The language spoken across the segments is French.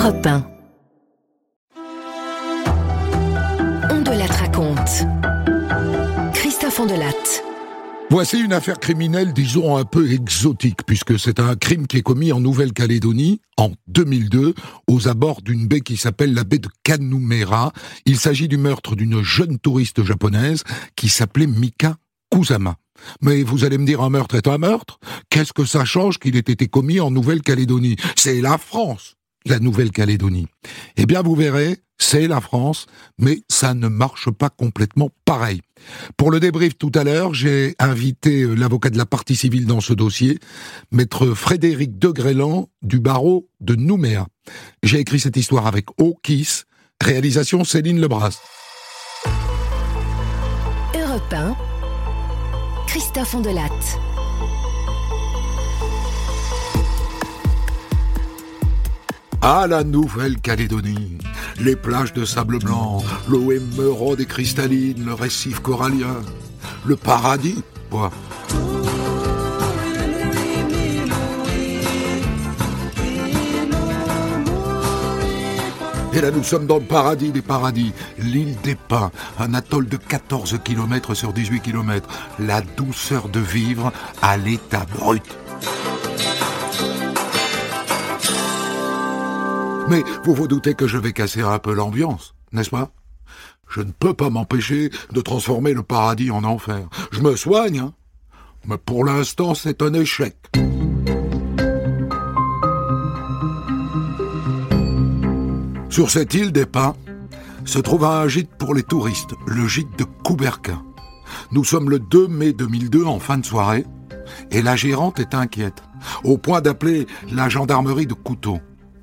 Europe 1. On de la raconte. Christophe Ondelatte. Voici une affaire criminelle, disons, un peu exotique, puisque c'est un crime qui est commis en Nouvelle-Calédonie, en 2002, aux abords d'une baie qui s'appelle la baie de Kanumera. Il s'agit du meurtre d'une jeune touriste japonaise qui s'appelait Mika Kusama. Mais vous allez me dire, un meurtre est un meurtre ? Qu'est-ce que ça change qu'il ait été commis en Nouvelle-Calédonie ? C'est la France, la Nouvelle-Calédonie. Eh bien, vous verrez, c'est la France, mais ça ne marche pas complètement pareil. Pour le débrief tout à l'heure, j'ai invité l'avocat de la partie civile dans ce dossier, maître Frédéric Degrélan du barreau de Nouméa. J'ai écrit cette histoire avec Okis, réalisation Céline Lebras. Europe 1, Christophe Ondelatte. Ah, la Nouvelle-Calédonie, les plages de sable blanc, l'eau émeraude et cristalline, le récif corallien, le paradis, quoi. Et là, nous sommes dans le paradis des paradis, l'île des Pins, un atoll de 14 km sur 18 km, la douceur de vivre à l'état brut. Mais vous vous doutez que je vais casser un peu l'ambiance, n'est-ce pas ? Je ne peux pas m'empêcher de transformer le paradis en enfer. Je me soigne, hein ? Mais pour l'instant, c'est un échec. Sur cette île des Pins se trouve un gîte pour les touristes, le gîte de Kuberka. Nous sommes le 2 mai 2002 en fin de soirée, et la gérante est inquiète, au point d'appeler la gendarmerie de Kuto.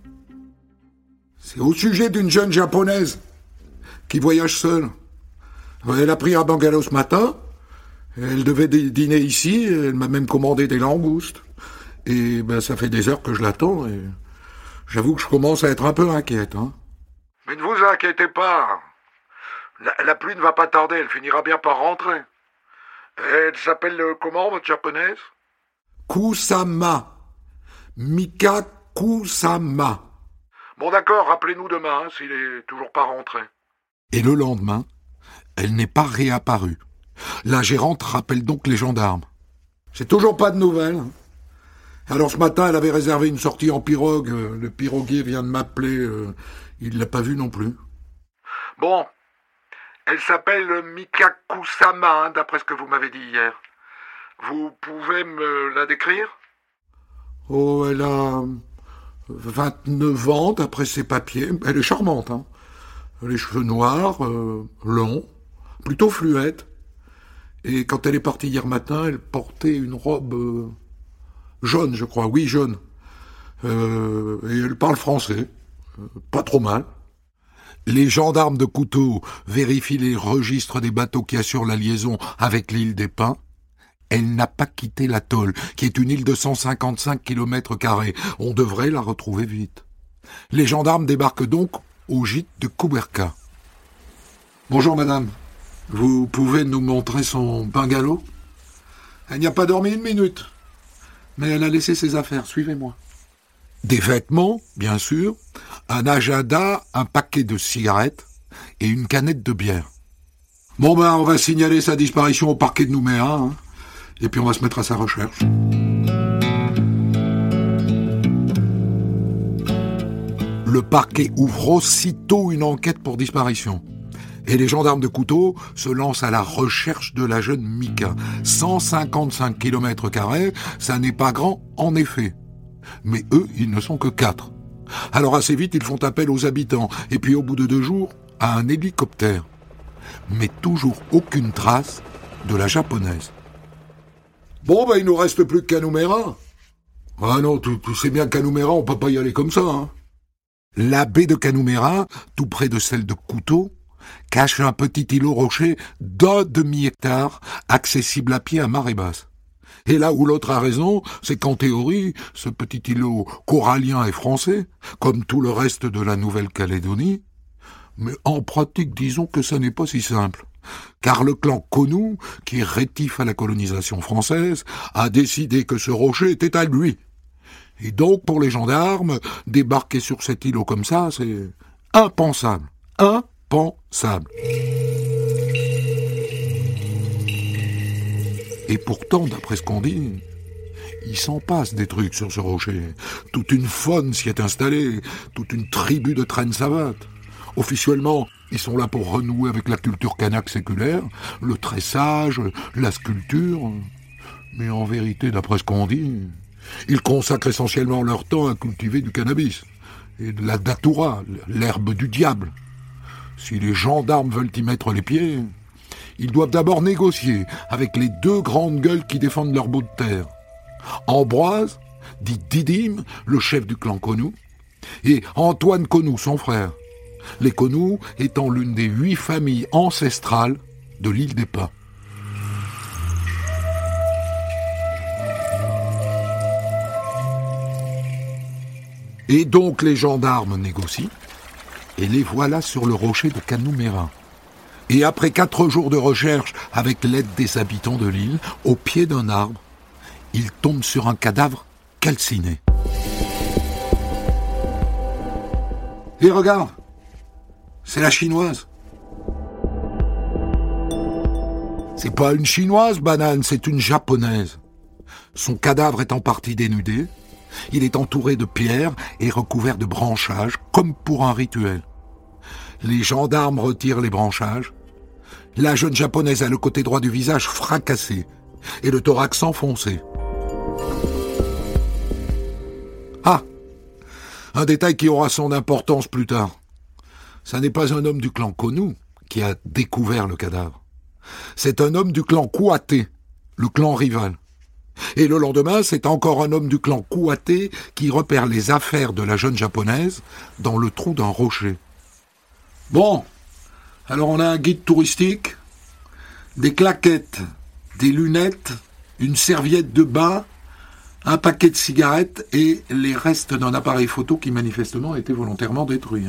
C'est au sujet d'une jeune japonaise qui voyage seule. Elle a pris un bungalow ce matin, elle devait dîner ici, elle m'a même commandé des langoustes. Et ça fait des heures que je l'attends et j'avoue que je commence à être un peu inquiète. Hein. Mais ne vous inquiétez pas, la pluie ne va pas tarder, elle finira bien par rentrer. Elle s'appelle comment, votre japonaise ? Kusama. Mika Kusama. Bon d'accord, rappelez-nous demain, s'il est toujours pas rentré. Et le lendemain, elle n'est pas réapparue. La gérante rappelle donc les gendarmes. C'est toujours pas de nouvelles. Alors ce matin, elle avait réservé une sortie en pirogue. Le piroguier vient de m'appeler. Il l'a pas vue non plus. Bon, elle s'appelle Mika Kusama, d'après ce que vous m'avez dit hier. Vous pouvez me la décrire ? Oh, elle a 29 ans, d'après ses papiers. Elle est charmante, hein. Les cheveux noirs, longs, plutôt fluettes. Et quand elle est partie hier matin, elle portait une robe jaune, je crois. Oui, jaune. Et elle parle français. Pas trop mal. Les gendarmes de Kuto vérifient les registres des bateaux qui assurent la liaison avec l'île des Pins. Elle n'a pas quitté l'atoll, qui est une île de 155 km². On devrait la retrouver vite. Les gendarmes débarquent donc au gîte de Kuberka. Bonjour madame, vous pouvez nous montrer son bungalow ? Elle n'y a pas dormi une minute, mais elle a laissé ses affaires, suivez-moi. Des vêtements, bien sûr, un agenda, un paquet de cigarettes et une canette de bière. Bon on va signaler sa disparition au parquet de Nouméa, hein. Et puis on va se mettre à sa recherche. Le parquet ouvre aussitôt une enquête pour disparition. Et les gendarmes de Kuto se lancent à la recherche de la jeune Mika. 155 km², ça n'est pas grand en effet. Mais eux, ils ne sont que 4. Alors assez vite, ils font appel aux habitants. Et puis au bout de 2 jours, à un hélicoptère. Mais toujours aucune trace de la japonaise. Bon, il nous reste plus que Kanumera. Ah non, tu sais bien Kanumera, on peut pas y aller comme ça, hein. La baie de Kanumera, tout près de celle de Kuto, cache un petit îlot rocher d'1 demi-hectare, accessible à pied à marée basse. Et là où l'autre a raison, c'est qu'en théorie, ce petit îlot corallien est français, comme tout le reste de la Nouvelle-Calédonie. Mais en pratique, disons que ça n'est pas si simple. Car le clan Konou, qui est rétif à la colonisation française, a décidé que ce rocher était à lui. Et donc, pour les gendarmes, débarquer sur cet îlot comme ça, c'est impensable. Impensable. Et pourtant, d'après ce qu'on dit, il s'en passe des trucs sur ce rocher. Toute une faune s'y est installée, toute une tribu de traînes savates. Officiellement, ils sont là pour renouer avec la culture kanak séculaire, le tressage, la sculpture. Mais en vérité, d'après ce qu'on dit, ils consacrent essentiellement leur temps à cultiver du cannabis et de la datura, l'herbe du diable. Si les gendarmes veulent y mettre les pieds, ils doivent d'abord négocier avec les deux grandes gueules qui défendent leur bout de terre. Ambroise, dit Didyme, le chef du clan Konou, et Antoine Konou, son frère. Les Konou étant l'une des 8 familles ancestrales de l'île des Pins. Et donc les gendarmes négocient, et les voilà sur le rocher de Canoumérin. Et après 4 jours de recherche, avec l'aide des habitants de l'île, au pied d'un arbre, ils tombent sur un cadavre calciné. Et regarde, c'est la chinoise. C'est pas une chinoise, banane, c'est une japonaise. Son cadavre est en partie dénudé. Il est entouré de pierres et recouvert de branchages, comme pour un rituel. Les gendarmes retirent les branchages. La jeune japonaise a le côté droit du visage fracassé et le thorax enfoncé. Ah, un détail qui aura son importance plus tard. Ça n'est pas un homme du clan Konou qui a découvert le cadavre. C'est un homme du clan Kouaté, le clan rival. Et le lendemain, c'est encore un homme du clan Kouaté qui repère les affaires de la jeune japonaise dans le trou d'un rocher. Bon, alors on a un guide touristique, des claquettes, des lunettes, une serviette de bain, un paquet de cigarettes et les restes d'un appareil photo qui manifestement a été volontairement détruit.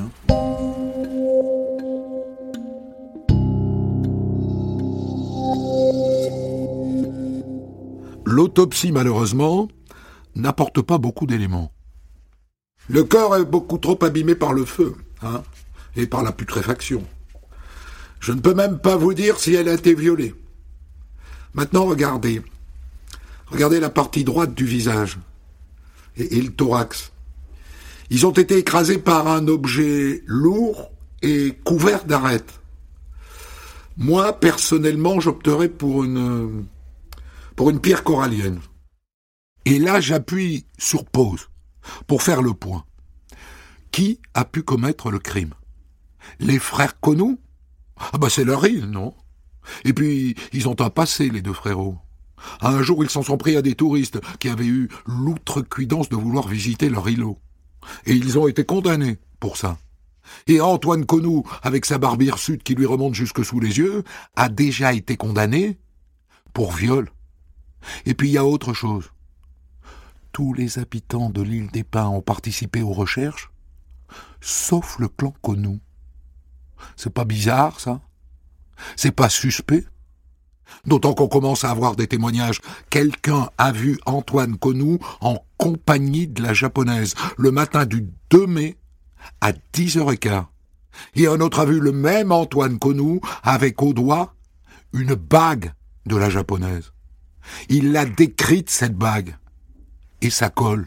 L'autopsie, malheureusement, n'apporte pas beaucoup d'éléments. Le corps est beaucoup trop abîmé par le feu, et par la putréfaction. Je ne peux même pas vous dire si elle a été violée. Maintenant, regardez. Regardez la partie droite du visage et le thorax. Ils ont été écrasés par un objet lourd et couvert d'arêtes. Moi, personnellement, j'opterais pour une pierre corallienne. Et là, j'appuie sur pause pour faire le point. Qui a pu commettre le crime? Les frères Konou? Ah bah c'est leur île, non? Et puis, ils ont un passé, les deux frérots. Un jour, ils s'en sont pris à des touristes qui avaient eu l'outrecuidance de vouloir visiter leur îlot. Et ils ont été condamnés pour ça. Et Antoine Konou, avec sa barbe hirsute qui lui remonte jusque sous les yeux, a déjà été condamné pour viol. Et puis il y a autre chose. Tous les habitants de l'île des Pins ont participé aux recherches, sauf le clan Konou. C'est pas bizarre, ça? C'est pas suspect? D'autant qu'on commence à avoir des témoignages. Quelqu'un a vu Antoine Konou en compagnie de la japonaise le matin du 2 mai à 10h15. Et un autre a vu le même Antoine Konou avec au doigt une bague de la japonaise. Il l'a décrite, cette bague. Et ça colle.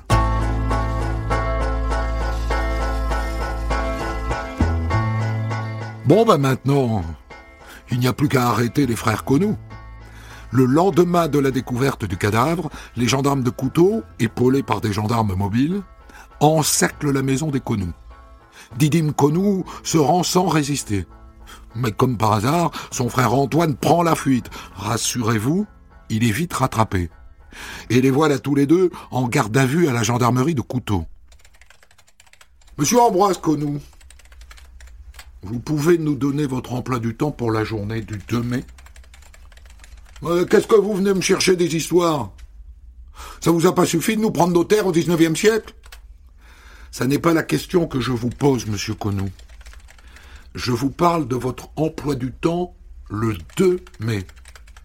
Bon, maintenant, il n'y a plus qu'à arrêter les frères Konou. Le lendemain de la découverte du cadavre, les gendarmes de Couteau, épaulés par des gendarmes mobiles, encerclent la maison des Konou. Didyme Konou se rend sans résister. Mais comme par hasard, son frère Antoine prend la fuite. Rassurez-vous, il est vite rattrapé. Et les voilà tous les deux en garde à vue à la gendarmerie de Couteau. Monsieur Ambroise Konou, vous pouvez nous donner votre emploi du temps pour la journée du 2 mai? Qu'est-ce que vous venez me chercher des histoires? Ça vous a pas suffi de nous prendre nos terres au 19e siècle? Ça n'est pas la question que je vous pose, monsieur Konou. Je vous parle de votre emploi du temps le 2 mai.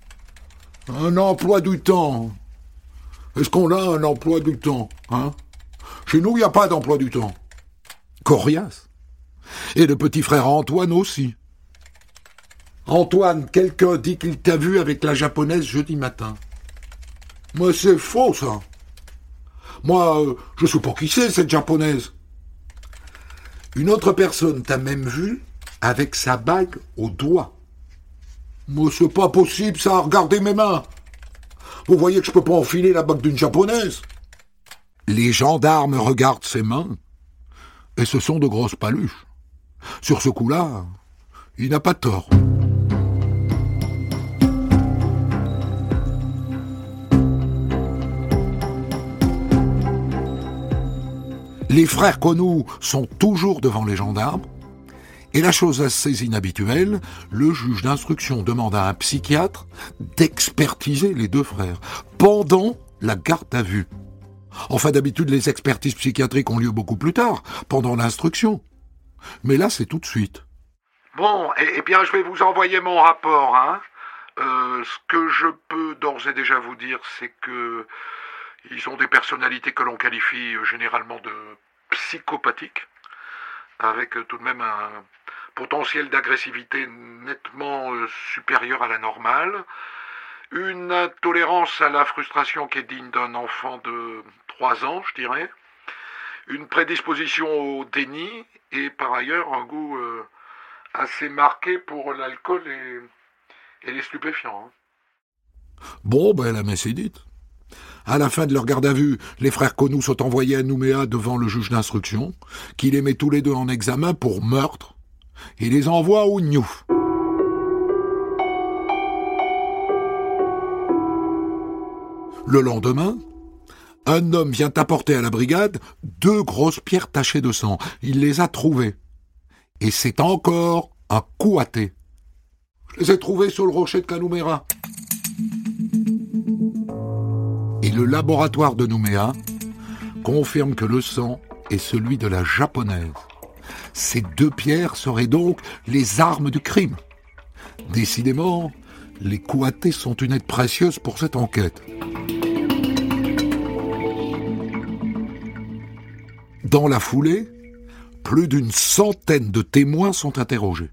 Un emploi du temps? Est-ce qu'on a un emploi du temps, Chez nous, il n'y a pas d'emploi du temps. Coriace. Et le petit frère Antoine aussi. Antoine, quelqu'un dit qu'il t'a vu avec la japonaise jeudi matin. Mais c'est faux, ça. Moi, je sais pas qui c'est, cette japonaise. Une autre personne t'a même vu avec sa bague au doigt. Mais c'est pas possible, ça. Regardez mes mains. Vous voyez que je peux pas enfiler la bague d'une japonaise. Les gendarmes regardent ses mains, et ce sont de grosses paluches. Sur ce coup-là, il n'a pas tort. Les frères Conou sont toujours devant les gendarmes, et la chose assez inhabituelle, le juge d'instruction demande à un psychiatre d'expertiser les deux frères pendant la garde à vue. Enfin, d'habitude, les expertises psychiatriques ont lieu beaucoup plus tard, pendant l'instruction. Mais là, c'est tout de suite. Bon, eh bien, je vais vous envoyer mon rapport, hein. Ce que je peux d'ores et déjà vous dire, c'est que ils ont des personnalités que l'on qualifie généralement de psychopathiques, avec tout de même un potentiel d'agressivité nettement supérieur à la normale, une intolérance à la frustration qui est digne d'un enfant de 3 ans, je dirais, une prédisposition au déni et par ailleurs un goût assez marqué pour l'alcool et les stupéfiants. Hein. Bon, ben la messe est dite. À la fin de leur garde à vue, les frères Conou sont envoyés à Nouméa devant le juge d'instruction, qui les met tous les deux en examen pour meurtre, et les envoie au Gnouf. Le lendemain, un homme vient apporter à la brigade 2 grosses pierres tachées de sang. Il les a trouvées. Et c'est encore un couaté. Je les ai trouvées sur le rocher de Kanoumera. Et le laboratoire de Nouméa confirme que le sang est celui de la japonaise. Ces 2 pierres seraient donc les armes du crime. Décidément, les couatés sont une aide précieuse pour cette enquête. Dans la foulée, plus d'une centaine de témoins sont interrogés.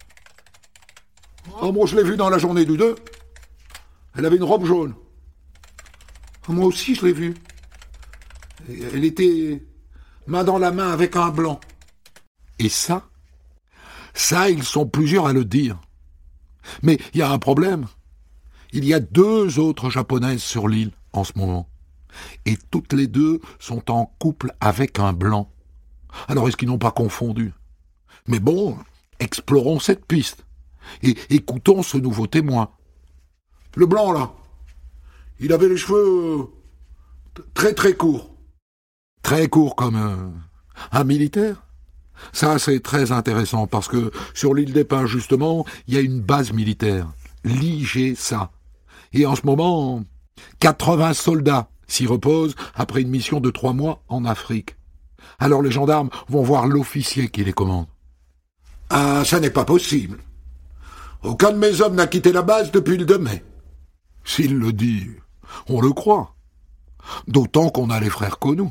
Ah, moi je l'ai vue dans la journée du 2. Elle avait une robe jaune. Moi aussi, je l'ai vue. Elle était main dans la main avec un blanc. Et ça, ils sont plusieurs à le dire. Mais il y a un problème. Il y a 2 autres japonaises sur l'île en ce moment. Et toutes les 2 sont en couple avec un blanc. Alors est-ce qu'ils n'ont pas confondu? Mais bon, explorons cette piste. Et écoutons ce nouveau témoin. Le blanc, là. Il avait les cheveux très très courts. Très courts comme un militaire? Ça, c'est très intéressant parce que sur l'île des Pins, justement, il y a une base militaire, l'IGSA. Et en ce moment, 80 soldats s'y reposent après une mission de 3 mois en Afrique. Alors les gendarmes vont voir l'officier qui les commande. Ah, ça n'est pas possible. Aucun de mes hommes n'a quitté la base depuis le 2 mai. S'il le dit, on le croit. D'autant qu'on a les frères Conou.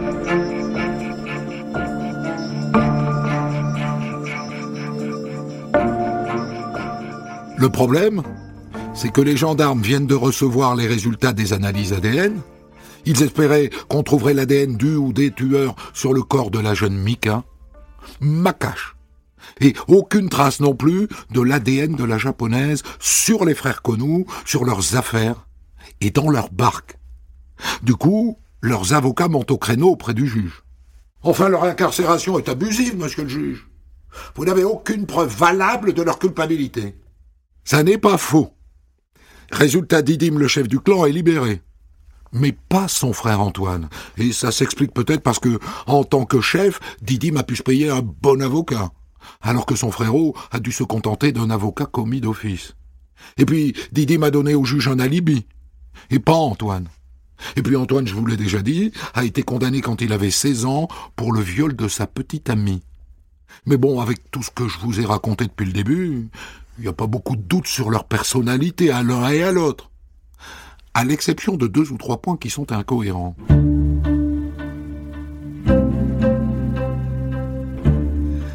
Le problème, c'est que les gendarmes viennent de recevoir les résultats des analyses ADN. Ils espéraient qu'on trouverait l'ADN du ou des tueurs sur le corps de la jeune Mika. Macache. Et aucune trace non plus de l'ADN de la japonaise sur les frères Conou, sur leurs affaires et dans leur barque. Du coup, leurs avocats montent au créneau auprès du juge. Enfin, leur incarcération est abusive, monsieur le juge. Vous n'avez aucune preuve valable de leur culpabilité. Ça n'est pas faux. Résultat, Didim, le chef du clan, est libéré. Mais pas son frère Antoine. Et ça s'explique peut-être parce que, en tant que chef, Didim a pu se payer un bon avocat, alors que son frérot a dû se contenter d'un avocat commis d'office. Et puis, Didim a donné au juge un alibi, et pas Antoine. Et puis Antoine, je vous l'ai déjà dit, a été condamné quand il avait 16 ans pour le viol de sa petite amie. Mais bon, avec tout ce que je vous ai raconté depuis le début, il n'y a pas beaucoup de doute sur leur personnalité à l'un et à l'autre. À l'exception de 2 ou 3 points qui sont incohérents.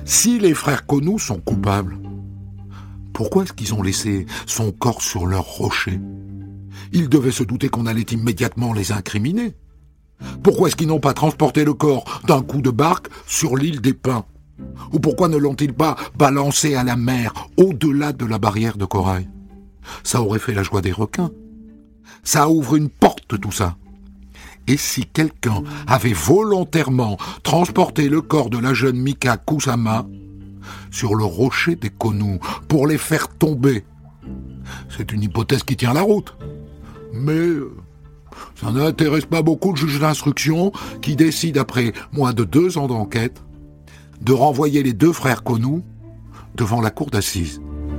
Si les frères Konou sont coupables, pourquoi est-ce qu'ils ont laissé son corps sur leur rocher? Ils devaient se douter qu'on allait immédiatement les incriminer. Pourquoi est-ce qu'ils n'ont pas transporté le corps d'un coup de barque sur l'île des Pins? Ou pourquoi ne l'ont-ils pas balancé à la mer, au-delà de la barrière de corail? Ça aurait fait la joie des requins. Ça ouvre une porte, tout ça. Et si quelqu'un avait volontairement transporté le corps de la jeune Mika Kusama sur le rocher des Konou pour les faire tomber, c'est une hypothèse qui tient la route. Mais ça n'intéresse pas beaucoup le juge d'instruction qui décide, après moins de 2 ans d'enquête, de renvoyer les 2 frères Konou devant la cour d'assises.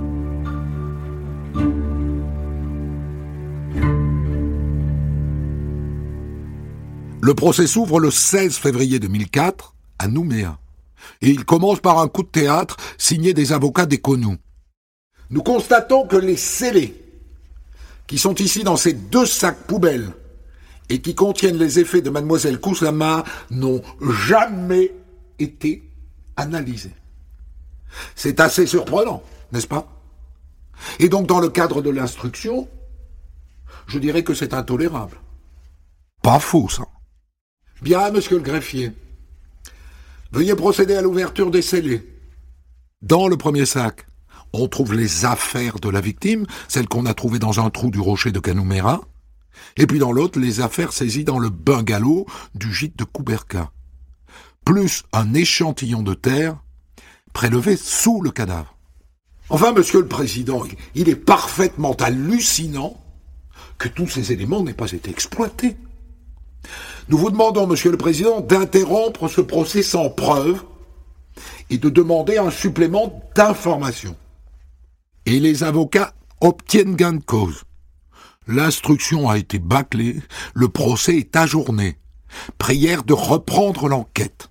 Le procès s'ouvre le 16 février 2004 à Nouméa. Et il commence par un coup de théâtre signé des avocats des Konou. Nous constatons que les scellés, qui sont ici dans ces 2 sacs poubelles et qui contiennent les effets de mademoiselle Kusama, n'ont jamais été analysés. C'est assez surprenant, n'est-ce pas? Et donc, dans le cadre de l'instruction, je dirais que c'est intolérable. Pas faux, ça. Bien, monsieur le greffier. Veuillez procéder à l'ouverture des scellés. Dans le premier sac, on trouve les affaires de la victime, celles qu'on a trouvées dans un trou du rocher de Kanumera, et puis dans l'autre, les affaires saisies dans le bungalow du gîte de Kuberka, plus un échantillon de terre prélevé sous le cadavre. Enfin, monsieur le président, il est parfaitement hallucinant que tous ces éléments n'aient pas été exploités. Nous vous demandons, monsieur le président, d'interrompre ce procès sans preuve et de demander un supplément d'information. Et les avocats obtiennent gain de cause. L'instruction a été bâclée, le procès est ajourné. Prière de reprendre l'enquête.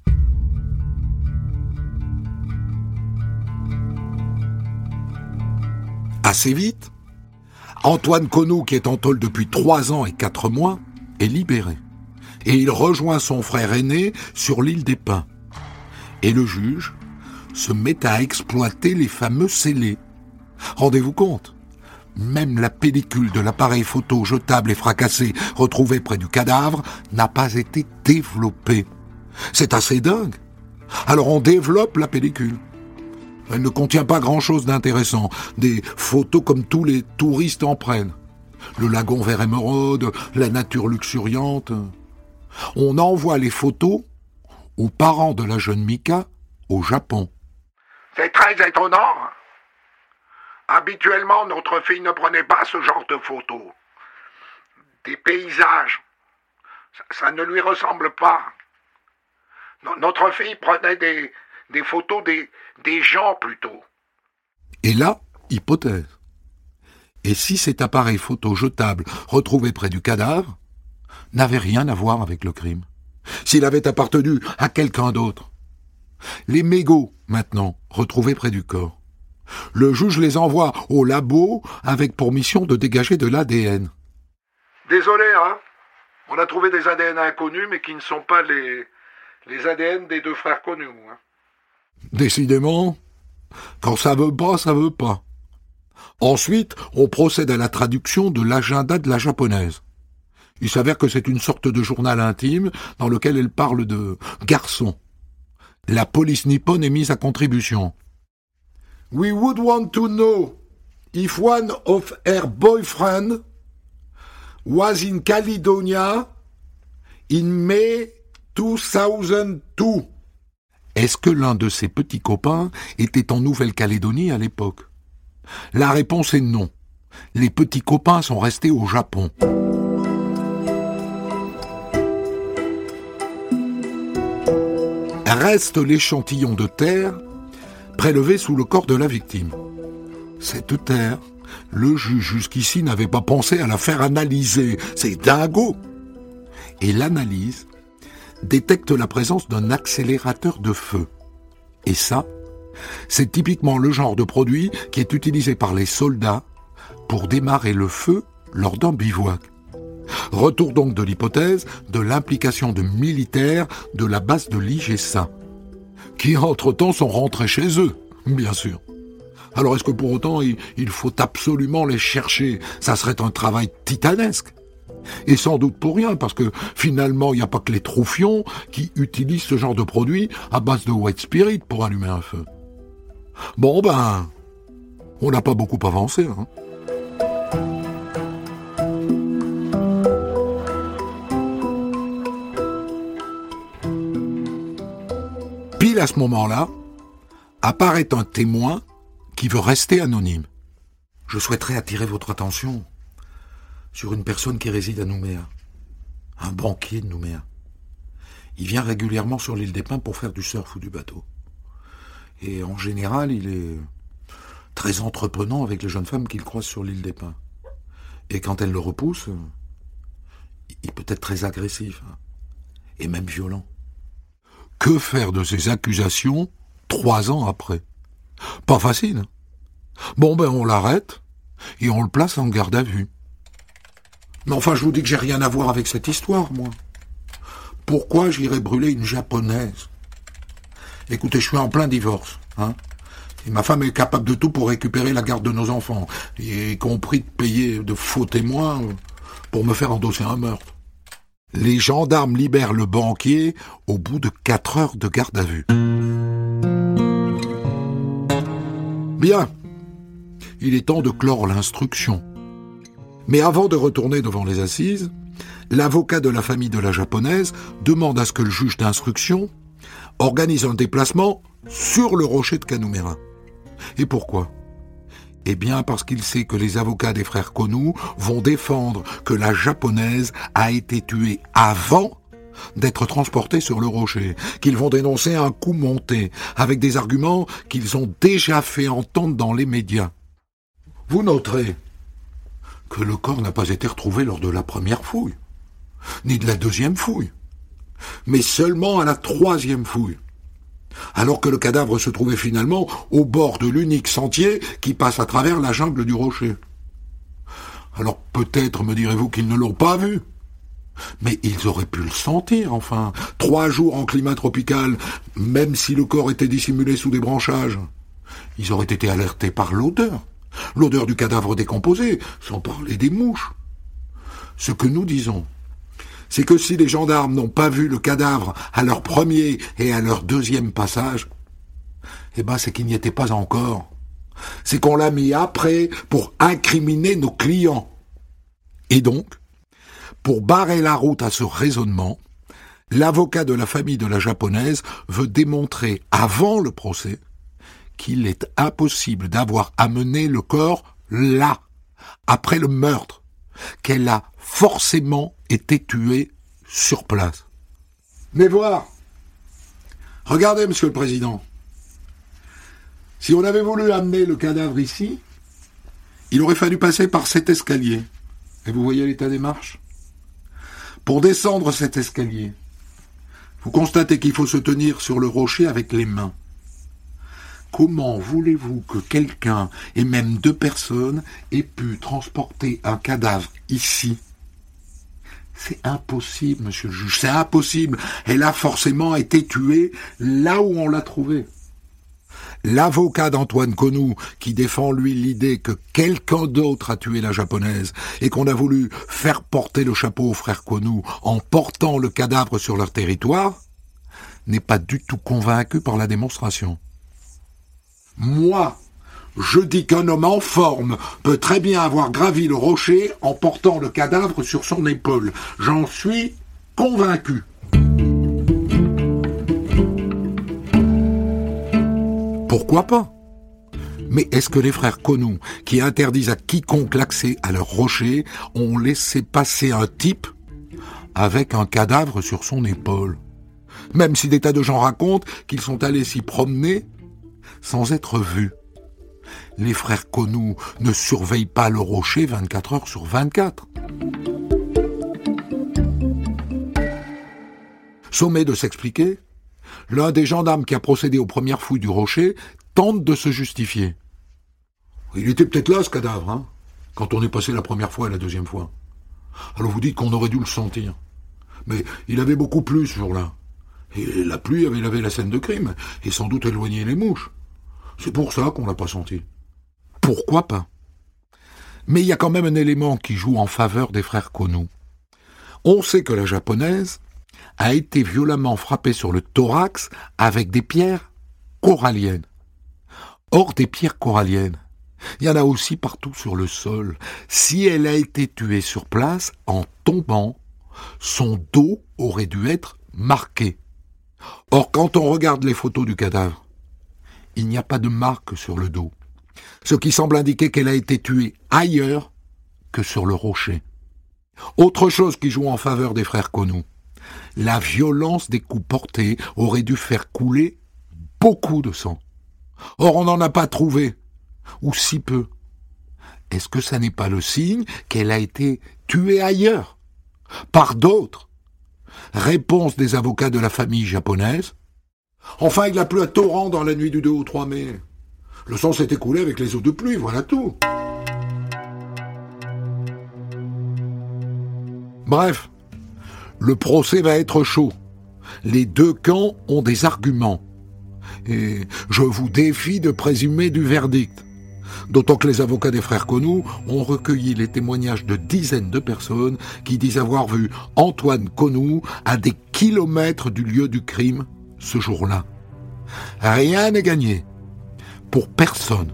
Assez vite, Antoine Konou, qui est en tôle depuis 3 ans et 4 mois, est libéré. Et il rejoint son frère aîné sur l'île des Pins. Et le juge se met à exploiter les fameux scellés. Rendez-vous compte, même la pellicule de l'appareil photo jetable et fracassé retrouvé près du cadavre n'a pas été développée. C'est assez dingue. Alors on développe la pellicule. Elle ne contient pas grand-chose d'intéressant. Des photos comme tous les touristes en prennent. Le lagon vert émeraude, la nature luxuriante. On envoie les photos aux parents de la jeune Mika au Japon. C'est très étonnant. Habituellement, notre fille ne prenait pas ce genre de photos. Des paysages. Ça ne lui ressemble pas. Notre fille prenait des photos des gens plutôt. Et là, hypothèse. Et si cet appareil photo jetable retrouvé près du cadavre n'avait rien à voir avec le crime? S'il avait appartenu à quelqu'un d'autre? Les mégots, maintenant, retrouvés près du corps. Le juge les envoie au labo avec pour mission de dégager de l'ADN. Désolé, hein. On a trouvé des ADN inconnus, mais qui ne sont pas les ADN des 2 frères connus. Hein. Décidément, quand ça veut pas, ça veut pas. Ensuite, on procède à la traduction de l'agenda de la japonaise. Il s'avère que c'est une sorte de journal intime dans lequel elle parle de garçons. La police nippone est mise à contribution. We would want to know if one of her boyfriend was in Caledonia in May 2002. Est-ce que l'un de ses petits copains était en Nouvelle-Calédonie à l'époque? La réponse est non. Les petits copains sont restés au Japon. Reste l'échantillon de terre prélevé sous le corps de la victime. Cette terre, le juge jusqu'ici n'avait pas pensé à la faire analyser. C'est dingo! Et l'analyse détecte la présence d'un accélérateur de feu. Et ça, c'est typiquement le genre de produit qui est utilisé par les soldats pour démarrer le feu lors d'un bivouac. Retour donc de l'hypothèse de l'implication de militaires de la base de l'IGSA, qui entre-temps sont rentrés chez eux, bien sûr. Alors est-ce que pour autant il faut absolument les chercher? Ça serait un travail titanesque. Et sans doute pour rien, parce que finalement il n'y a pas que les troufions qui utilisent ce genre de produit à base de white spirit pour allumer un feu. Bon on n'a pas beaucoup avancé, hein. Pile à ce moment-là, apparaît un témoin qui veut rester anonyme. Je souhaiterais attirer votre attention sur une personne qui réside à Nouméa, un banquier de Nouméa. Il vient régulièrement sur l'île des Pins pour faire du surf ou du bateau. Et en général, il est très entreprenant avec les jeunes femmes qu'il croise sur l'île des Pins. Et quand elles le repoussent, il peut être très agressif, hein, et même violent. Que faire de ces accusations 3 ans après? Pas facile. Bon on l'arrête et on le place en garde à vue. Mais enfin, je vous dis que j'ai rien à voir avec cette histoire, moi. Pourquoi j'irais brûler une japonaise? Écoutez, je suis en plein divorce, hein. Et ma femme est capable de tout pour récupérer la garde de nos enfants, y compris de payer de faux témoins pour me faire endosser un meurtre. Les gendarmes libèrent le banquier au bout de 4 heures de garde à vue. Bien, il est temps de clore l'instruction. Mais avant de retourner devant les assises, l'avocat de la famille de la japonaise demande à ce que le juge d'instruction organise un déplacement sur le rocher de Kanumera. Et pourquoi? Eh bien parce qu'il sait que les avocats des frères Konou vont défendre que la japonaise a été tuée avant d'être transportée sur le rocher, qu'ils vont dénoncer un coup monté, avec des arguments qu'ils ont déjà fait entendre dans les médias. Vous noterez que le corps n'a pas été retrouvé lors de la première fouille, ni de la deuxième fouille, mais seulement à la 3e fouille, alors que le cadavre se trouvait finalement au bord de l'unique sentier qui passe à travers la jungle du rocher. Alors peut-être me direz-vous qu'ils ne l'ont pas vu, mais ils auraient pu le sentir, enfin. 3 jours en climat tropical, même si le corps était dissimulé sous des branchages, ils auraient été alertés par l'odeur du cadavre décomposé, sans parler des mouches. Ce que nous disons, c'est que si les gendarmes n'ont pas vu le cadavre à leur premier et à leur 2e passage, c'est qu'il n'y était pas encore. C'est qu'on l'a mis après pour incriminer nos clients. Et donc, pour barrer la route à ce raisonnement, l'avocat de la famille de la japonaise veut démontrer avant le procès qu'il est impossible d'avoir amené le corps là, après le meurtre, qu'elle a forcément été tuée sur place. Mais voir, regardez, monsieur le président, si on avait voulu amener le cadavre ici, il aurait fallu passer par cet escalier. Et vous voyez l'état des marches? Pour descendre cet escalier, vous constatez qu'il faut se tenir sur le rocher avec les mains. Comment voulez-vous que quelqu'un, et même 2 personnes, aient pu transporter un cadavre ici? C'est impossible, monsieur le juge, c'est impossible. Elle a forcément été tuée là où on l'a trouvée. L'avocat d'Antoine Konou, qui défend lui l'idée que quelqu'un d'autre a tué la japonaise et qu'on a voulu faire porter le chapeau aux frères Konou en portant le cadavre sur leur territoire, n'est pas du tout convaincu par la démonstration. Moi, je dis qu'un homme en forme peut très bien avoir gravi le rocher en portant le cadavre sur son épaule. J'en suis convaincu. Pourquoi pas? Mais est-ce que les frères Konou, qui interdisent à quiconque l'accès à leur rocher, ont laissé passer un type avec un cadavre sur son épaule? Même si des tas de gens racontent qu'ils sont allés s'y promener sans être vus. Les frères Konou ne surveillent pas le rocher 24 heures sur 24. Sommé de s'expliquer, l'un des gendarmes qui a procédé aux premières fouilles du rocher tente de se justifier. Il était peut-être là, ce cadavre, hein, quand on est passé la première fois et la 2e fois. Alors vous dites qu'on aurait dû le sentir. Mais il avait beaucoup plu ce jour-là. Et la pluie avait lavé la scène de crime, et sans doute éloigné les mouches. C'est pour ça qu'on l'a pas senti. Pourquoi pas? Mais il y a quand même un élément qui joue en faveur des frères Konu. On sait que la japonaise a été violemment frappée sur le thorax avec des pierres coralliennes. Or, des pierres coralliennes, il y en a aussi partout sur le sol. Si elle a été tuée sur place, en tombant, son dos aurait dû être marqué. Or, quand on regarde les photos du cadavre, il n'y a pas de marque sur le dos, ce qui semble indiquer qu'elle a été tuée ailleurs que sur le rocher. Autre chose qui joue en faveur des frères Konu, la violence des coups portés aurait dû faire couler beaucoup de sang. Or, on n'en a pas trouvé, ou si peu. Est-ce que ça n'est pas le signe qu'elle a été tuée ailleurs, par d'autres? Réponse des avocats de la famille japonaise. Enfin, il a plu à torrent dans la nuit du 2 au 3 mai. Le sang s'est écoulé avec les eaux de pluie, voilà tout. Bref, le procès va être chaud. Les deux camps ont des arguments. Et je vous défie de présumer du verdict. D'autant que les avocats des frères Konu ont recueilli les témoignages de dizaines de personnes qui disent avoir vu Antoine Konu à des kilomètres du lieu du crime ce jour-là. Rien n'est gagné. Pour personne.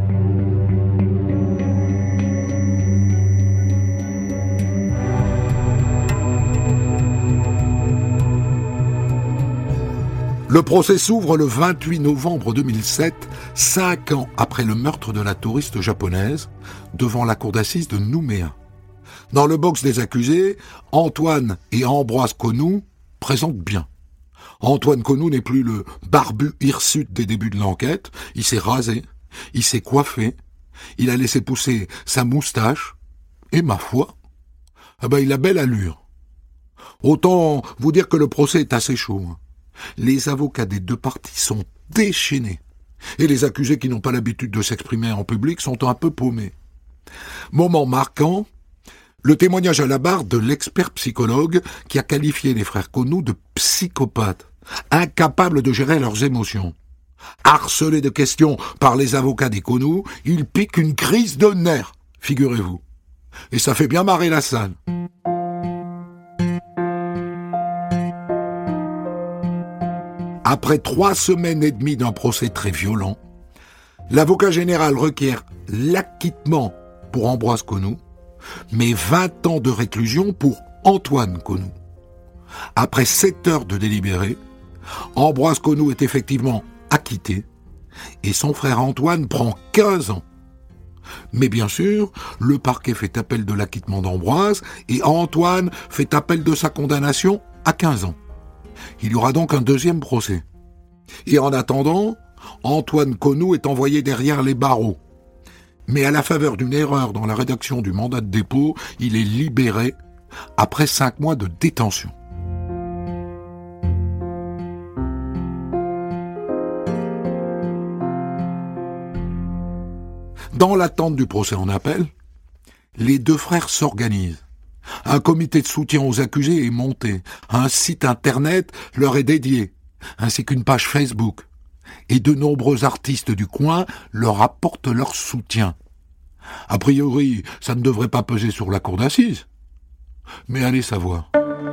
Le procès s'ouvre le 28 novembre 2007, 5 ans après le meurtre de la touriste japonaise, devant la cour d'assises de Nouméa. Dans le box des accusés, Antoine et Ambroise Konu présentent bien. Antoine Konu n'est plus le barbu hirsute des débuts de l'enquête, il s'est rasé, il s'est coiffé, il a laissé pousser sa moustache, et ma foi, il a belle allure. Autant vous dire que le procès est assez chaud. Les avocats des deux parties sont déchaînés, et les accusés qui n'ont pas l'habitude de s'exprimer en public sont un peu paumés. Moment marquant, le témoignage à la barre de l'expert psychologue qui a qualifié les frères Konu de psychopathes, incapables de gérer leurs émotions. Harcelés de questions par les avocats des Konu, ils piquent une crise de nerfs, figurez-vous. Et ça fait bien marrer la salle. Après 3 semaines et demie d'un procès très violent, l'avocat général requiert l'acquittement pour Ambroise Konu, mais 20 ans de réclusion pour Antoine Konu. Après 7 heures de délibéré, Ambroise Konu est effectivement acquitté et son frère Antoine prend 15 ans. Mais bien sûr, le parquet fait appel de l'acquittement d'Ambroise et Antoine fait appel de sa condamnation à 15 ans. Il y aura donc un deuxième procès. Et en attendant, Antoine Konu est envoyé derrière les barreaux. Mais à la faveur d'une erreur dans la rédaction du mandat de dépôt, il est libéré après 5 mois de détention. Dans l'attente du procès en appel, les deux frères s'organisent. Un comité de soutien aux accusés est monté, un site internet leur est dédié, ainsi qu'une page Facebook. Et de nombreux artistes du coin leur apportent leur soutien. A priori, ça ne devrait pas peser sur la cour d'assises. Mais allez savoir.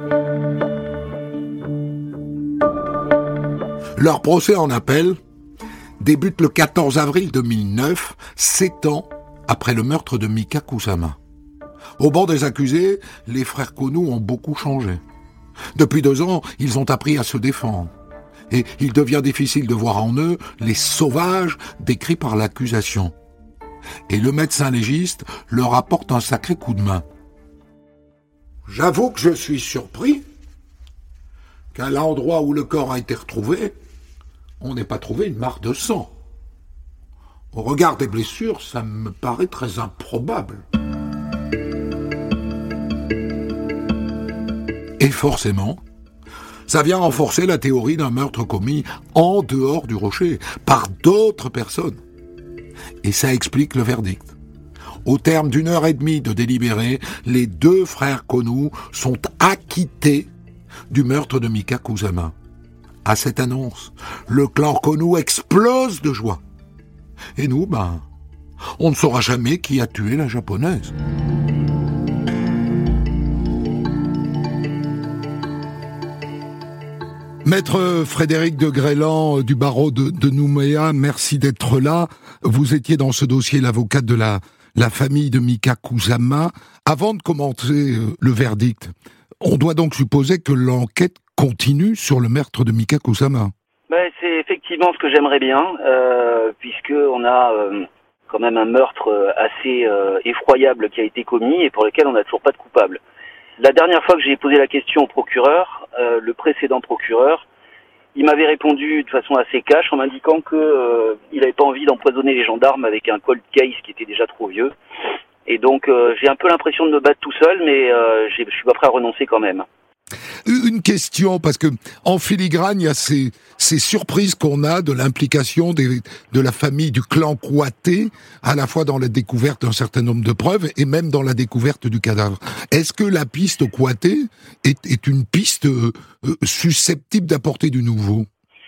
Leur procès en appel débute le 14 avril 2009, 7 ans après le meurtre de Mika Kusama. Au banc des accusés, les frères Konu ont beaucoup changé. Depuis 2 ans, ils ont appris à se défendre. Et il devient difficile de voir en eux les sauvages décrits par l'accusation. Et le médecin légiste leur apporte un sacré coup de main. J'avoue que je suis surpris qu'à l'endroit où le corps a été retrouvé, on n'ait pas trouvé une marque de sang. Au regard des blessures, ça me paraît très improbable. Et forcément, ça vient renforcer la théorie d'un meurtre commis en dehors du rocher, par d'autres personnes. Et ça explique le verdict. Au terme d'1 heure et demie de délibéré, les 2 frères Konu sont acquittés du meurtre de Mika Kusama. À cette annonce, le clan Konou explose de joie. Et nous, on ne saura jamais qui a tué la japonaise. Maître Frédéric de Grélan du barreau de Nouméa, merci d'être là. Vous étiez dans ce dossier l'avocate de la famille de Mika Kusama. Avant de commenter le verdict, on doit donc supposer que l'enquête continue sur le meurtre de Mika Kusama. C'est effectivement ce que j'aimerais bien, puisque on a quand même un meurtre assez effroyable qui a été commis et pour lequel on n'a toujours pas de coupable. La dernière fois que j'ai posé la question au procureur, le précédent procureur, il m'avait répondu de façon assez cash en m'indiquant que il n'avait pas envie d'empoisonner les gendarmes avec un cold case qui était déjà trop vieux. Et donc j'ai un peu l'impression de me battre tout seul, mais je suis pas prêt à renoncer quand même. Une question, parce que en filigrane, il y a ces surprises qu'on a de l'implication de la famille du clan Kouaté, à la fois dans la découverte d'un certain nombre de preuves et même dans la découverte du cadavre. Est-ce que la piste Kouaté est une piste susceptible d'apporter du nouveau ?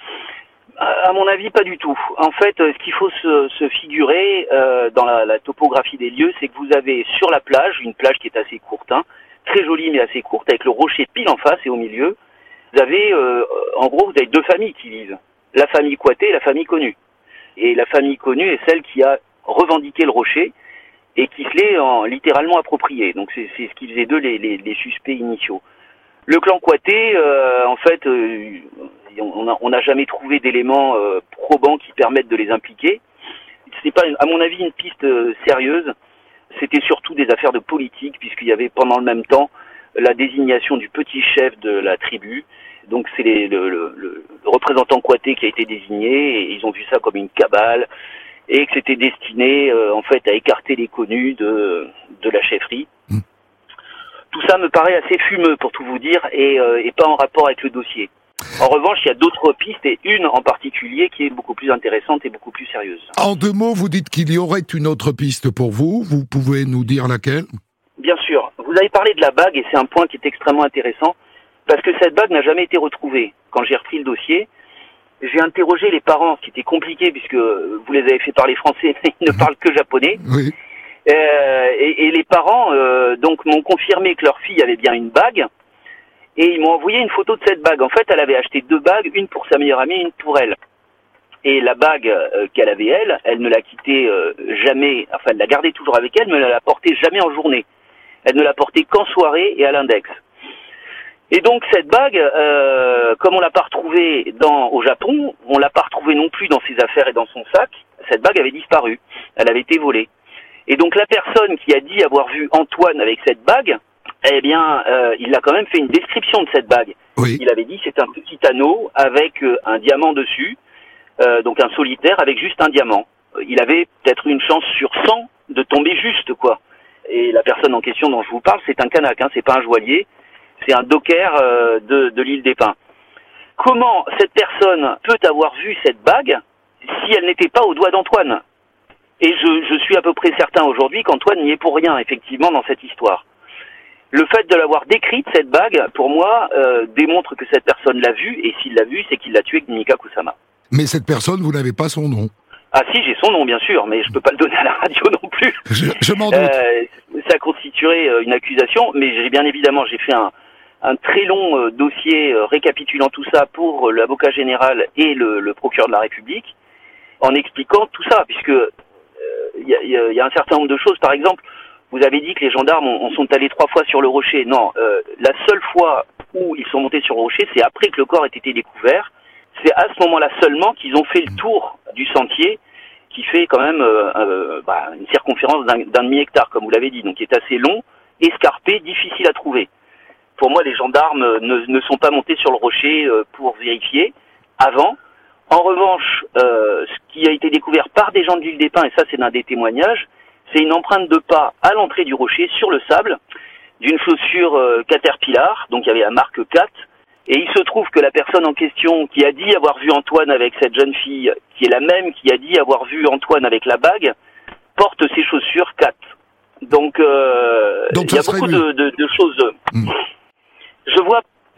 À mon avis, pas du tout. En fait, ce qu'il faut se figurer dans la topographie des lieux, c'est que vous avez sur la plage, une plage qui est assez courte, très jolie mais assez courte, avec le rocher pile en face et au milieu, vous avez, en gros, vous avez deux familles qui vivent. La famille Kouaté et la famille Konou. Et la famille Konou est celle qui a revendiqué le rocher et qui se l'est littéralement approprié. Donc c'est ce qui faisait d'eux les suspects initiaux. Le clan Kouaté, en fait, on n'a jamais trouvé d'éléments probants qui permettent de les impliquer. C'est pas, à mon avis, une piste sérieuse. C'était surtout des affaires de politique, puisqu'il y avait pendant le même temps la désignation du petit chef de la tribu. Donc c'est le représentant Kouaté qui a été désigné, et ils ont vu ça comme une cabale, et que c'était destiné en fait à écarter les connus de la chefferie. Tout ça me paraît assez fumeux, pour tout vous dire, et pas en rapport avec le dossier. En revanche, il y a d'autres pistes, et une en particulier qui est beaucoup plus intéressante et beaucoup plus sérieuse. En deux mots, vous dites qu'il y aurait une autre piste pour vous. Vous pouvez nous dire laquelle ? Bien sûr. Vous avez parlé de la bague, et c'est un point qui est extrêmement intéressant, parce que cette bague n'a jamais été retrouvée. Quand j'ai repris le dossier, j'ai interrogé les parents, ce qui était compliqué, puisque vous les avez fait parler français, mais ils ne parlent que japonais. Oui. Et les parents donc m'ont confirmé que leur fille avait bien une bague, et ils m'ont envoyé une photo de cette bague. En fait, elle avait acheté deux bagues, une pour sa meilleure amie et une pour elle. Et la bague qu'elle avait, elle ne l'a quittée jamais, enfin elle la gardait toujours avec elle, mais elle ne la portait jamais en journée. Elle ne la portait qu'en soirée et à l'index. Et donc cette bague, comme on l'a pas retrouvée au Japon, on l'a pas retrouvée non plus dans ses affaires et dans son sac. Cette bague avait disparu. Elle avait été volée. Et donc la personne qui a dit avoir vu Antoine avec cette bague, eh bien, il a quand même fait une description de cette bague. Oui. Il avait dit c'est un petit anneau avec un diamant dessus, donc un solitaire avec juste un diamant. Il avait peut-être une chance sur 100 de tomber juste, quoi. Et la personne en question dont je vous parle, c'est un Kanak, c'est pas un joaillier, c'est un docker de l'île des Pins. Comment cette personne peut avoir vu cette bague si elle n'était pas au doigt d'Antoine ? Et je suis à peu près certain aujourd'hui qu'Antoine n'y est pour rien, effectivement, dans cette histoire. Le fait de l'avoir décrite, cette bague, pour moi, démontre que cette personne l'a vue, et s'il l'a vue, c'est qu'il l'a tuée avec Mika Kusama. Mais cette personne, vous n'avez pas son nom. Ah si, j'ai son nom, bien sûr, mais je peux pas le donner à la radio non plus. Je m'en doute. Ça constituerait une accusation, mais j'ai fait un très long dossier récapitulant tout ça pour l'avocat général et le procureur de la République, en expliquant tout ça, puisque il y a un certain nombre de choses. Par exemple, vous avez dit que les gendarmes sont allés 3 fois sur le rocher. Non, la seule fois où ils sont montés sur le rocher, c'est après que le corps ait été découvert. C'est à ce moment-là seulement qu'ils ont fait le tour du sentier, qui fait quand même une circonférence d'un demi-hectare, comme vous l'avez dit, donc qui est assez long, escarpé, difficile à trouver. Pour moi, les gendarmes ne sont pas montés sur le rocher pour vérifier avant. En revanche, ce qui a été découvert par des gens de l'île des Pins, et ça c'est l'un des témoignages, c'est une empreinte de pas à l'entrée du rocher, sur le sable, d'une chaussure Caterpillar, donc il y avait la marque 4, et il se trouve que la personne en question qui a dit avoir vu Antoine avec cette jeune fille, qui est la même qui a dit avoir vu Antoine avec la bague, porte ses chaussures 4. Donc il y a beaucoup de choses. Je vois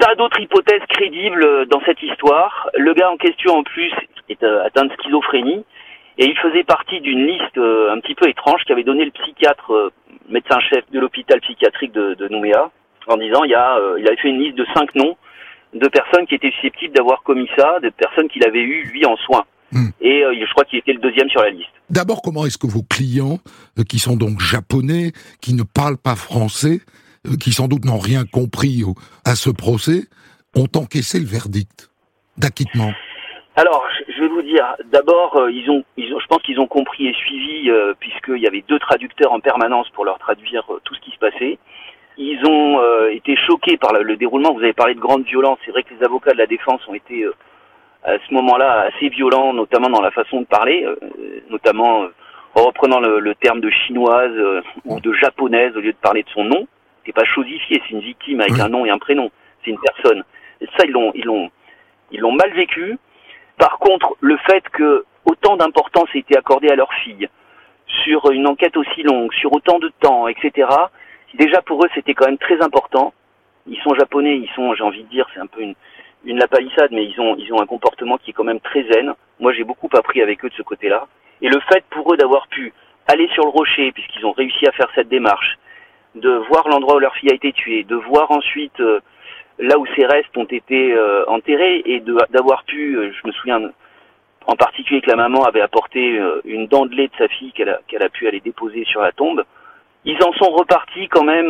tas d'autres hypothèses crédibles dans cette histoire. Le gars en question, en plus, est atteint de schizophrénie, et il faisait partie d'une liste un petit peu étrange qu'avait donné le psychiatre, médecin-chef de l'hôpital psychiatrique de Nouméa, en disant il avait fait une liste de 5 noms de personnes qui étaient susceptibles d'avoir commis ça, de personnes qu'il avait eues, lui, en soins. Et je crois qu'il était le 2e sur la liste. D'abord, comment est-ce que vos clients, qui sont donc japonais, qui ne parlent pas français, qui sans doute n'ont rien compris à ce procès, ont encaissé le verdict d'acquittement? Alors, je vais vous dire, d'abord, je pense qu'ils ont compris et suivi, puisqu'il y avait 2 traducteurs en permanence pour leur traduire tout ce qui se passait. Ils ont été choqués par le déroulement. Vous avez parlé de grande violence. C'est vrai que les avocats de la défense ont été à ce moment-là assez violents, notamment dans la façon de parler, notamment en reprenant le terme de chinoise ou de japonaise au lieu de parler de son nom. C'est pas chosifié, c'est une victime avec un nom et un prénom. C'est une personne. Et ça, ils l'ont mal vécu. Par contre, le fait que autant d'importance ait été accordée à leur fille, sur une enquête aussi longue, sur autant de temps, etc., déjà pour eux c'était quand même très important. Ils sont japonais, j'ai envie de dire, c'est un peu une lapalissade, mais ils ont un comportement qui est quand même très zen. Moi j'ai beaucoup appris avec eux de ce côté-là. Et le fait pour eux d'avoir pu aller sur le rocher, puisqu'ils ont réussi à faire cette démarche, de voir l'endroit où leur fille a été tuée, de voir ensuite là où ses restes ont été enterrés, et d'avoir pu, je me souviens en particulier que la maman avait apporté une dent de lait de sa fille qu'elle a pu aller déposer sur la tombe. Ils en sont repartis quand même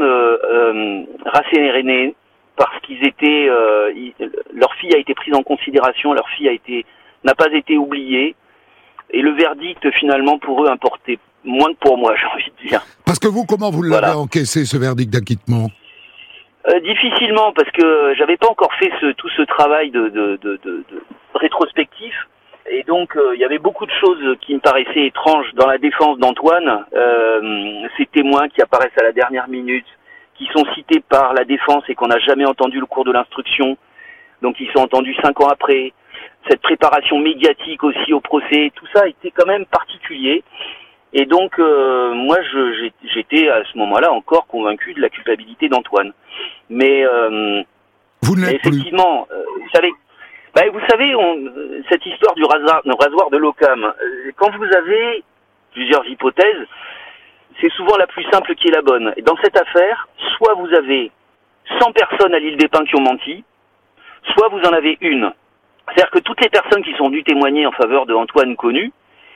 rassérénés, parce qu'ils étaient, leur fille a été prise en considération, leur fille n'a pas été oubliée, et le verdict finalement pour eux importait moins que pour moi, j'ai envie de dire. Parce que vous, comment vous l'avez encaissé, ce verdict d'acquittement? Difficilement, parce que j'avais pas encore fait tout ce travail de rétrospectif. Et donc, il y avait beaucoup de choses qui me paraissaient étranges dans la défense d'Antoine. Ces témoins qui apparaissent à la dernière minute, qui sont cités par la défense et qu'on n'a jamais entendu le cours de l'instruction. Donc, ils sont entendus 5 ans après. Cette préparation médiatique aussi au procès, tout ça était quand même particulier. Et donc, moi, j'étais à ce moment-là encore convaincu de la culpabilité d'Antoine. Mais vous ne l'êtes effectivement, vous savez, cette histoire du rasoir de l'Occam, quand vous avez plusieurs hypothèses, c'est souvent la plus simple qui est la bonne. Et dans cette affaire, soit vous avez 100 personnes à l'île des Pins qui ont menti, soit vous en avez une. C'est-à-dire que toutes les personnes qui sont venues témoigner en faveur de Antoine connu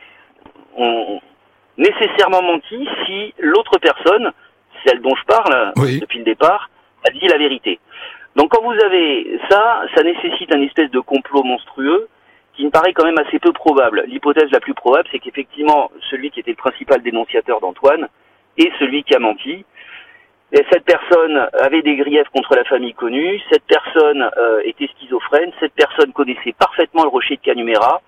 ont nécessairement menti si l'autre personne, celle dont je parle depuis le départ, a dit la vérité. Donc quand vous avez ça nécessite un espèce de complot monstrueux qui me paraît quand même assez peu probable. L'hypothèse la plus probable, c'est qu'effectivement, celui qui était le principal dénonciateur d'Antoine est celui qui a menti. Et cette personne avait des griefs contre la famille connue, cette personne était schizophrène, cette personne connaissait parfaitement le rocher de Canumera,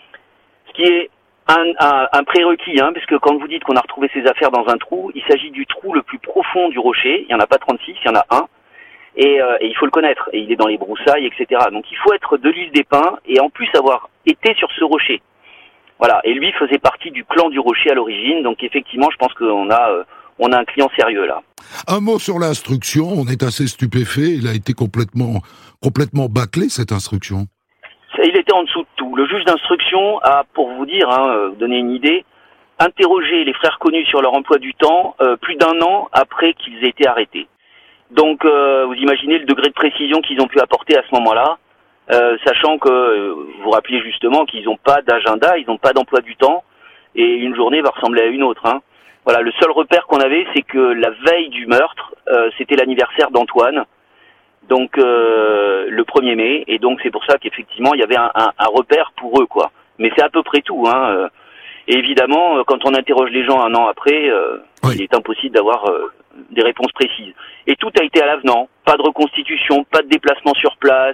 ce qui est un prérequis, puisque quand vous dites qu'on a retrouvé ses affaires dans un trou, il s'agit du trou le plus profond du rocher, il n'y en a pas 36, il y en a un, et il faut le connaître, et il est dans les broussailles, etc. Donc il faut être de l'île des Pins, et en plus avoir été sur ce rocher. Voilà, et lui faisait partie du clan du rocher à l'origine, donc effectivement je pense qu'on a un client sérieux là. Un mot sur l'instruction, on est assez stupéfait, il a été complètement bâclé cette instruction. Il était en dessous de tout. Le juge d'instruction a, pour vous dire, vous donner une idée, interrogé les frères connus sur leur emploi du temps plus d'1 an après qu'ils aient été arrêtés. Donc vous imaginez le degré de précision qu'ils ont pu apporter à ce moment-là, sachant que, vous rappelez justement qu'ils n'ont pas d'agenda, ils n'ont pas d'emploi du temps, et une journée va ressembler à une autre. Voilà, le seul repère qu'on avait, c'est que la veille du meurtre, c'était l'anniversaire d'Antoine, donc le 1er mai, et donc c'est pour ça qu'effectivement il y avait un repère pour eux, quoi. Mais c'est à peu près tout, Et évidemment, quand on interroge les gens 1 an après, il est impossible d'avoir des réponses précises. Et tout a été à l'avenant, pas de reconstitution, pas de déplacement sur place,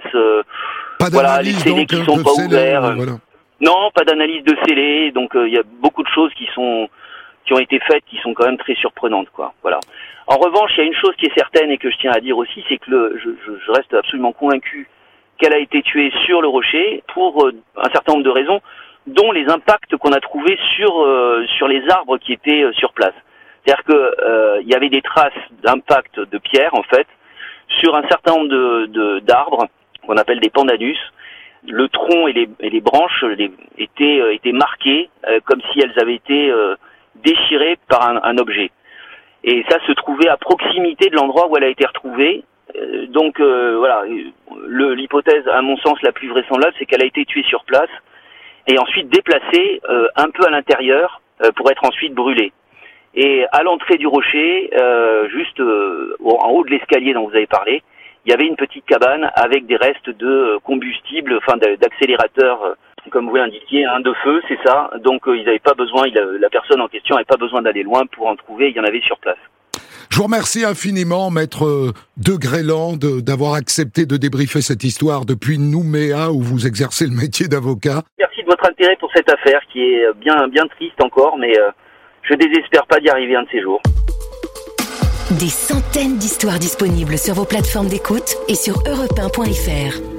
les scellés qui sont pas ouverts. Non, pas d'analyse de scellés, donc il y a beaucoup de choses qui ont été faites, qui sont quand même très surprenantes, quoi. Voilà. En revanche, il y a une chose qui est certaine et que je tiens à dire aussi, c'est que je reste absolument convaincu qu'elle a été tuée sur le rocher pour un certain nombre de raisons, dont les impacts qu'on a trouvés sur les arbres qui étaient sur place. C'est-à-dire que il y avait des traces d'impact de pierre en fait sur un certain nombre d'arbres qu'on appelle des pendanus. Le tronc et les branches étaient marquées comme si elles avaient été déchirées par un objet. Et ça se trouvait à proximité de l'endroit où elle a été retrouvée. Donc voilà, l'hypothèse à mon sens la plus vraisemblable, c'est qu'elle a été tuée sur place et ensuite déplacée un peu à l'intérieur pour être ensuite brûlée. Et à l'entrée du rocher, juste en haut de l'escalier dont vous avez parlé, il y avait une petite cabane avec des restes de combustible, enfin d'accélérateur, comme vous l'indiquiez, de feu, c'est ça. Donc ils n'avaient pas besoin, la personne en question n'avait pas besoin d'aller loin pour en trouver, il y en avait sur place. Je vous remercie infiniment, maître de Gréland, d'avoir accepté de débriefer cette histoire depuis Nouméa, où vous exercez le métier d'avocat. Merci de votre intérêt pour cette affaire, qui est bien triste encore, mais je désespère pas d'y arriver un de ces jours. Des centaines d'histoires disponibles sur vos plateformes d'écoute et sur europe1.fr.